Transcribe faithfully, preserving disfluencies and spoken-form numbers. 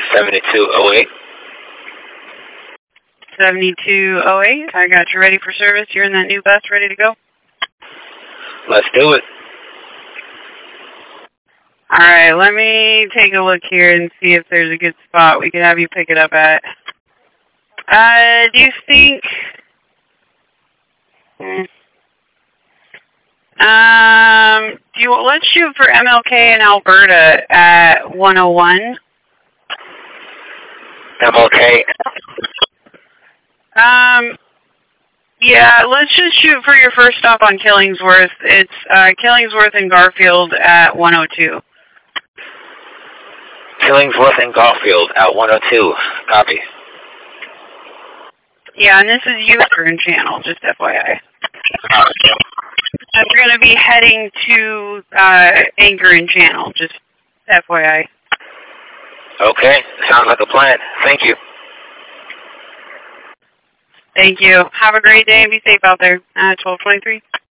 seventy-two oh eight. seventy-two oh eight. I got you ready for service. You're in that new bus, ready to go? Let's do it. All right, let me take a look here and see if there's a good spot we could have you pick it up at. Uh, do you think... Hmm. Um, do you, let's shoot for M L K in Alberta at one oh one. M L K. Um, yeah, let's just shoot for your first stop on Killingsworth. It's uh, Killingsworth and Garfield at one oh two. Killingsworth and Garfield at one oh two. Copy. Yeah, and this is U-turn channel, just F Y I. We're going to be heading to uh, Anchorage channel, just F Y I. Okay, sounds like a plan. Thank you. Thank you. Have a great day and be safe out there. Uh, twelve twenty-three.